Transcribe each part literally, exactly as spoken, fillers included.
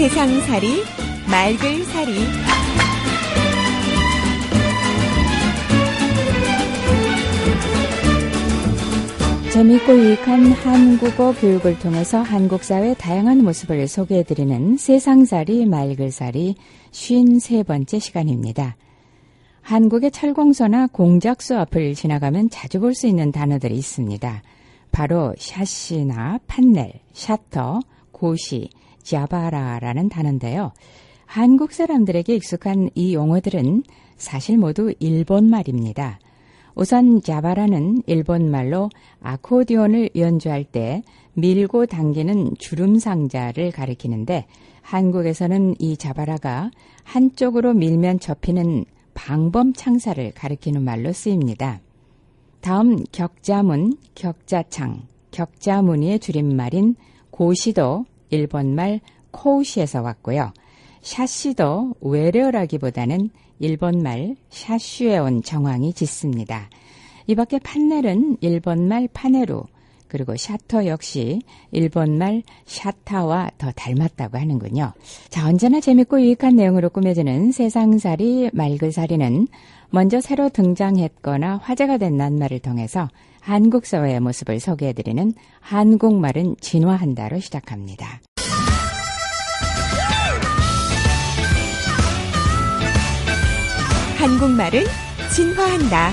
세상살이 말글살이 재미있고 유익한 한국어 교육을 통해서 한국 사회의 다양한 모습을 소개해드리는 세상살이 말글살이 쉰세 번째 시간입니다. 한국의 철공소나 공작소 앞을 지나가면 자주 볼 수 있는 단어들이 있습니다. 바로 샤시나 판넬, 샤터, 고시, 자바라라는 단어인데요. 한국 사람들에게 익숙한 이 용어들은 사실 모두 일본 말입니다. 우선 자바라는 일본 말로 아코디온을 연주할 때 밀고 당기는 주름상자를 가리키는데 한국에서는 이 자바라가 한쪽으로 밀면 접히는 방범창사를 가리키는 말로 쓰입니다. 다음 격자문, 격자창, 격자무늬의 줄임말인 고시도 일본말 코우시에서 왔고요. 샤시도 외래어라기보다는 일본말 샤슈에 온 정황이 짙습니다. 이 밖에 판넬은 일본말 파네루, 그리고 샤터 역시 일본말 샤타와 더 닮았다고 하는군요. 자, 언제나 재밌고 유익한 내용으로 꾸며지는 세상살이 말글살이는 먼저 새로 등장했거나 화제가 된 낱말을 통해서 한국 사회의 모습을 소개해드리는 한국말은 진화한다로 시작합니다. 한국말은 진화한다.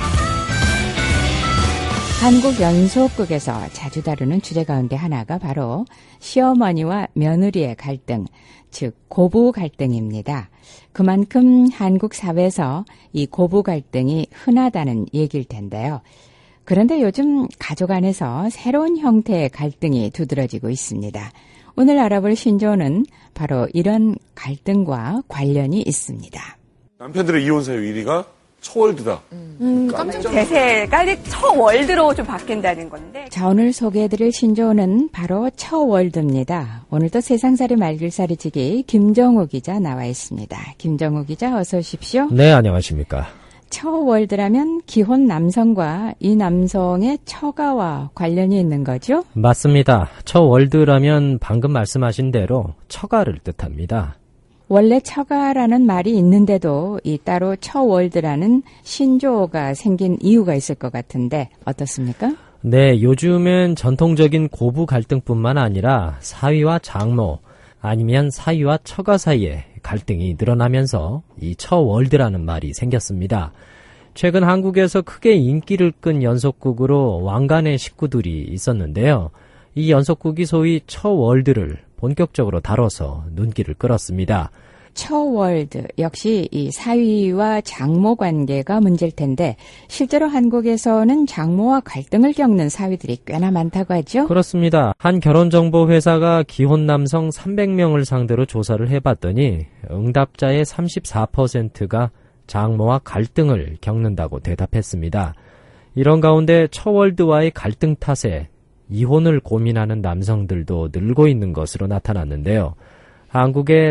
한국 연속극에서 자주 다루는 주제 가운데 하나가 바로 시어머니와 며느리의 갈등, 즉 고부 갈등입니다. 그만큼 한국 사회에서 이 고부 갈등이 흔하다는 얘기일 텐데요. 그런데 요즘 가족 안에서 새로운 형태의 갈등이 두드러지고 있습니다. 오늘 알아볼 신조어는 바로 이런 갈등과 관련이 있습니다. 남편들의 이혼 사유 일 위가 처월드다. 음, 깜짝 대세가 처월드로 좀 바뀐다는 건데. 자, 오늘 소개해드릴 신조어는 바로 처월드입니다. 오늘도 세상살이 말글살이지기 김정우 기자 나와 있습니다. 김정우 기자 어서 오십시오. 네, 안녕하십니까. 처월드라면 기혼 남성과 이 남성의 처가와 관련이 있는 거죠? 맞습니다. 처월드라면 방금 말씀하신 대로 처가를 뜻합니다. 원래 처가라는 말이 있는데도 이 따로 처월드라는 신조어가 생긴 이유가 있을 것 같은데 어떻습니까? 네, 요즘은 전통적인 고부 갈등뿐만 아니라 사위와 장모 아니면 사위와 처가 사이에 갈등이 늘어나면서 이 처월드라는 말이 생겼습니다. 최근 한국에서 크게 인기를 끈 연속극으로 왕관의 식구들이 있었는데요. 이 연속극이 소위 처월드를 본격적으로 다뤄서 눈길을 끌었습니다. 처월드 역시 이 사위와 장모 관계가 문제일 텐데 실제로 한국에서는 장모와 갈등을 겪는 사위들이 꽤나 많다고 하죠? 그렇습니다. 한 결혼정보회사가 기혼 남성 삼백 명을 상대로 조사를 해봤더니 응답자의 삼십사 퍼센트가 장모와 갈등을 겪는다고 대답했습니다. 이런 가운데 처월드와의 갈등 탓에 이혼을 고민하는 남성들도 늘고 있는 것으로 나타났는데요. 한국의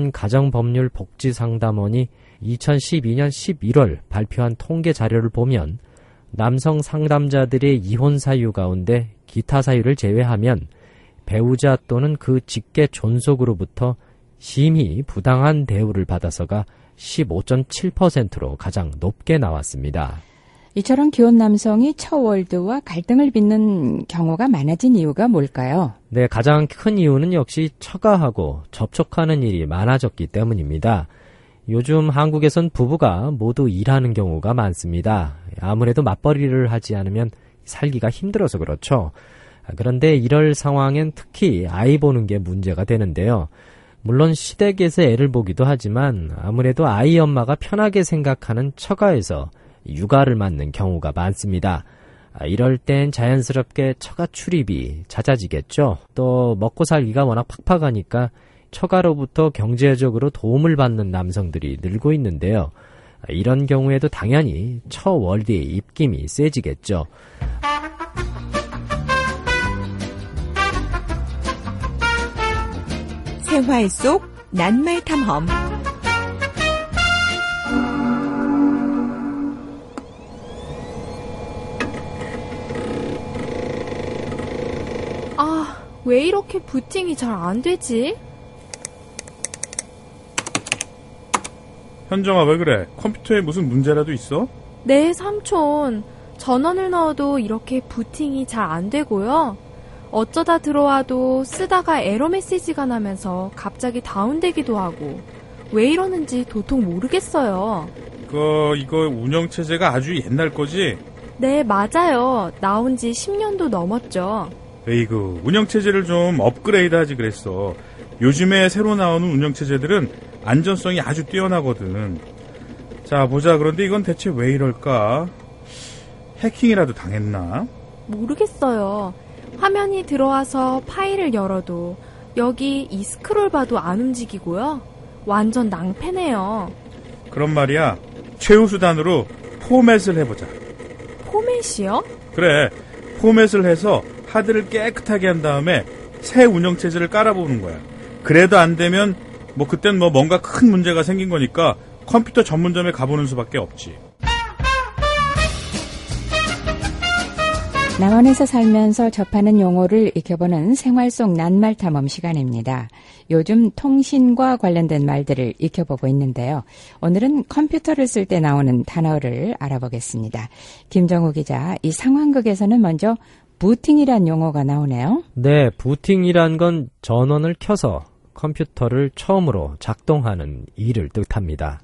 대한가정법률복지상담원이 이천십이 년 십일월 발표한 통계 자료를 보면 남성 상담자들의 이혼 사유 가운데 기타 사유를 제외하면 배우자 또는 그 직계 존속으로부터 심히 부당한 대우를 받아서가 십오 점 칠 퍼센트로 가장 높게 나왔습니다. 이처럼 기혼 남성이 처월드와 갈등을 빚는 경우가 많아진 이유가 뭘까요? 네, 가장 큰 이유는 역시 처가하고 접촉하는 일이 많아졌기 때문입니다. 요즘 한국에선 부부가 모두 일하는 경우가 많습니다. 아무래도 맞벌이를 하지 않으면 살기가 힘들어서 그렇죠. 그런데 이럴 상황엔 특히 아이 보는 게 문제가 되는데요. 물론 시댁에서 애를 보기도 하지만 아무래도 아이 엄마가 편하게 생각하는 처가에서 육아를 맡는 경우가 많습니다. 이럴 땐 자연스럽게 처가 출입이 잦아지겠죠. 또 먹고 살기가 워낙 팍팍하니까 처가로부터 경제적으로 도움을 받는 남성들이 늘고 있는데요. 이런 경우에도 당연히 처월드의 입김이 세지겠죠. 생활 속 낱말 탐험. 아, 왜 이렇게 부팅이 잘 안 되지? 현정아, 왜 그래? 컴퓨터에 무슨 문제라도 있어? 네, 삼촌. 전원을 넣어도 이렇게 부팅이 잘 안 되고요. 어쩌다 들어와도 쓰다가 에러 메시지가 나면서 갑자기 다운되기도 하고 왜 이러는지 도통 모르겠어요. 그 이거 운영체제가 아주 옛날 거지? 네, 맞아요. 나온 지 십 년도 넘었죠. 에이구, 운영체제를 좀 업그레이드 하지 그랬어. 요즘에 새로 나오는 운영체제들은 안전성이 아주 뛰어나거든. 자, 보자. 그런데 이건 대체 왜 이럴까? 해킹이라도 당했나? 모르겠어요. 화면이 들어와서 파일을 열어도 여기 이 스크롤바도 안 움직이고요. 완전 낭패네요. 그런 말이야. 최후 수단으로 포맷을 해보자. 포맷이요? 그래. 포맷을 해서 하드를 깨끗하게 한 다음에 새 운영체제를 깔아보는 거야. 그래도 안 되면 뭐 그땐 뭐 뭔가 큰 문제가 생긴 거니까 컴퓨터 전문점에 가보는 수밖에 없지. 남원에서 살면서 접하는 용어를 익혀보는 생활 속 낱말 탐험 시간입니다. 요즘 통신과 관련된 말들을 익혀보고 있는데요. 오늘은 컴퓨터를 쓸 때 나오는 단어를 알아보겠습니다. 김정우 기자, 이 상황극에서는 먼저 부팅이란 용어가 나오네요. 네, 부팅이란 건 전원을 켜서 컴퓨터를 처음으로 작동하는 일을 뜻합니다.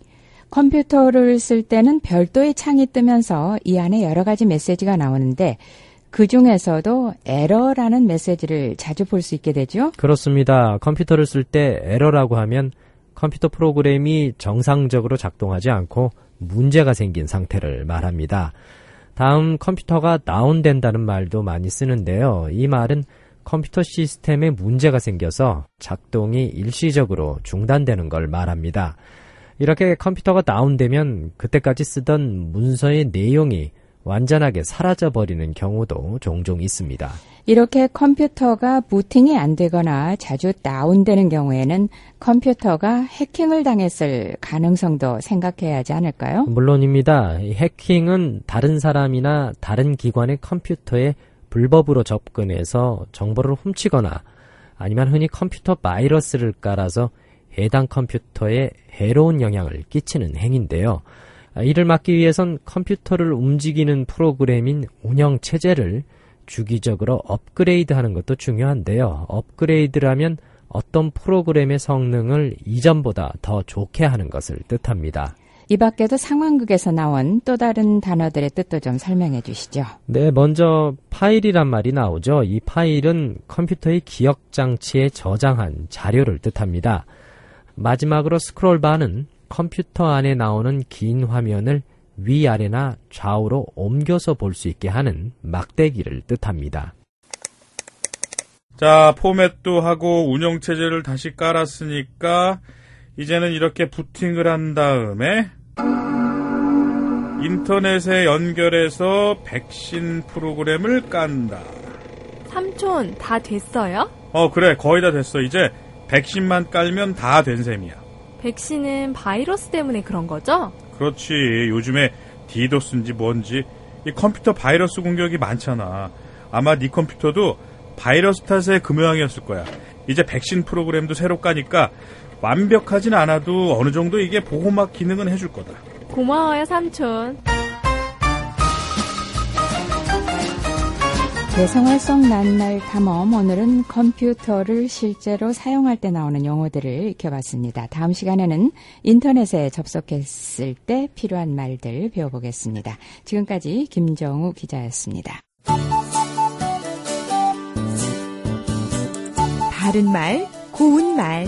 컴퓨터를 쓸 때는 별도의 창이 뜨면서 이 안에 여러 가지 메시지가 나오는데 그 중에서도 에러라는 메시지를 자주 볼 수 있게 되죠? 그렇습니다. 컴퓨터를 쓸 때 에러라고 하면 컴퓨터 프로그램이 정상적으로 작동하지 않고 문제가 생긴 상태를 말합니다. 다음, 컴퓨터가 다운된다는 말도 많이 쓰는데요. 이 말은 컴퓨터 시스템에 문제가 생겨서 작동이 일시적으로 중단되는 걸 말합니다. 이렇게 컴퓨터가 다운되면 그때까지 쓰던 문서의 내용이 완전하게 사라져버리는 경우도 종종 있습니다. 이렇게 컴퓨터가 부팅이 안 되거나 자주 다운되는 경우에는 컴퓨터가 해킹을 당했을 가능성도 생각해야 하지 않을까요? 물론입니다. 해킹은 다른 사람이나 다른 기관의 컴퓨터에 불법으로 접근해서 정보를 훔치거나 아니면 흔히 컴퓨터 바이러스를 깔아서 해당 컴퓨터에 해로운 영향을 끼치는 행위인데요. 이를 막기 위해선 컴퓨터를 움직이는 프로그램인 운영체제를 주기적으로 업그레이드하는 것도 중요한데요. 업그레이드라면 어떤 프로그램의 성능을 이전보다 더 좋게 하는 것을 뜻합니다. 이 밖에도 상황극에서 나온 또 다른 단어들의 뜻도 좀 설명해 주시죠. 네, 먼저 파일이란 말이 나오죠. 이 파일은 컴퓨터의 기억장치에 저장한 자료를 뜻합니다. 마지막으로 스크롤바는 컴퓨터 안에 나오는 긴 화면을 위아래나 좌우로 옮겨서 볼 수 있게 하는 막대기를 뜻합니다. 자, 포맷도 하고 운영체제를 다시 깔았으니까 이제는 이렇게 부팅을 한 다음에 인터넷에 연결해서 백신 프로그램을 깐다. 삼촌, 다 됐어요? 어, 그래. 거의 다 됐어. 이제 백신만 깔면 다 된 셈이야. 백신은 바이러스 때문에 그런 거죠? 그렇지. 요즘에 디도스인지 뭔지 이 컴퓨터 바이러스 공격이 많잖아. 아마 네 컴퓨터도 바이러스 탓의 그 모양이었을 거야. 이제 백신 프로그램도 새로 까니까 완벽하진 않아도 어느 정도 이게 보호막 기능은 해줄 거다. 고마워요, 삼촌. 제 생활 속 낱말 탐험, 오늘은 컴퓨터를 실제로 사용할 때 나오는 용어들을 익혀봤습니다. 다음 시간에는 인터넷에 접속했을 때 필요한 말들 배워보겠습니다. 지금까지 김정우 기자였습니다. 바른 말, 고운 말.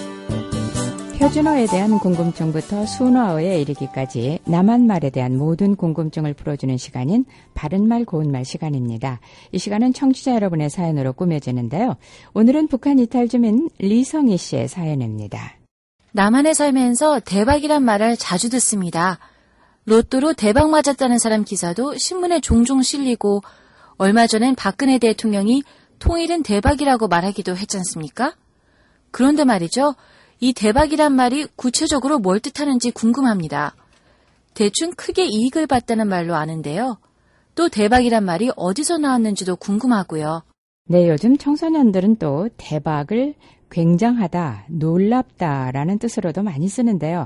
표준어에 대한 궁금증부터 순어에 이르기까지 남한말에 대한 모든 궁금증을 풀어주는 시간인 바른말 고운말 시간입니다. 이 시간은 청취자 여러분의 사연으로 꾸며지는데요. 오늘은 북한 이탈 주민 리성희 씨의 사연입니다. 남한에 살면서 대박이란 말을 자주 듣습니다. 로또로 대박 맞았다는 사람 기사도 신문에 종종 실리고 얼마 전엔 박근혜 대통령이 통일은 대박이라고 말하기도 했지 않습니까? 그런데 말이죠. 이 대박이란 말이 구체적으로 뭘 뜻하는지 궁금합니다. 대충 크게 이익을 봤다는 말로 아는데요. 또 대박이란 말이 어디서 나왔는지도 궁금하고요. 네, 요즘 청소년들은 또 대박을 굉장하다, 놀랍다라는 뜻으로도 많이 쓰는데요.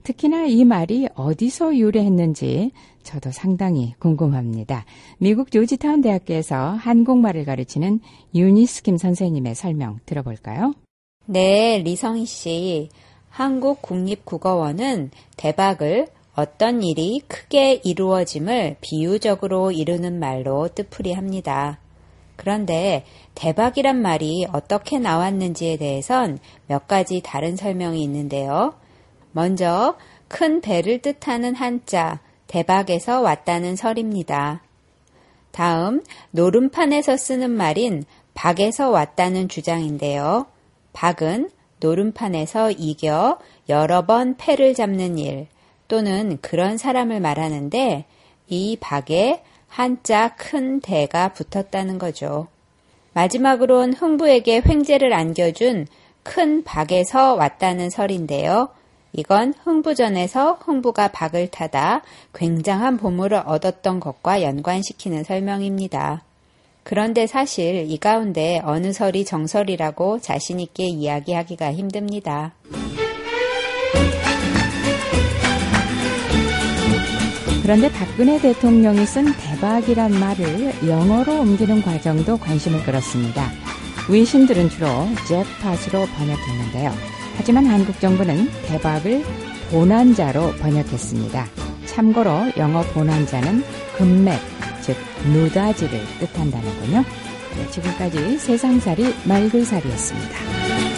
특히나 이 말이 어디서 유래했는지 저도 상당히 궁금합니다. 미국 조지타운 대학교에서 한국말을 가르치는 유니스킴 선생님의 설명 들어볼까요? 네, 리성희 씨. 한국국립국어원은 대박을 어떤 일이 크게 이루어짐을 비유적으로 이루는 말로 뜻풀이합니다. 그런데 대박이란 말이 어떻게 나왔는지에 대해선 몇 가지 다른 설명이 있는데요. 먼저 큰 배를 뜻하는 한자 대박에서 왔다는 설입니다. 다음 노름판에서 쓰는 말인 박에서 왔다는 주장인데요. 박은 노름판에서 이겨 여러 번 패를 잡는 일 또는 그런 사람을 말하는데 이 박에 한자 큰 대가 붙었다는 거죠. 마지막으론 흥부에게 횡재를 안겨준 큰 박에서 왔다는 설인데요. 이건 흥부전에서 흥부가 박을 타다 굉장한 보물을 얻었던 것과 연관시키는 설명입니다. 그런데 사실 이 가운데 어느 설이 정설이라고 자신 있게 이야기하기가 힘듭니다. 그런데 박근혜 대통령이 쓴 대박이란 말을 영어로 옮기는 과정도 관심을 끌었습니다. 외신들은 주로 잭팟으로 번역했는데요. 하지만 한국 정부는 대박을 bonan자로 번역했습니다. 참고로 영어 bonan자는 금맥, 즉 누다지를 뜻한다는군요. 네, 지금까지 세상살이 말글살이였습니다.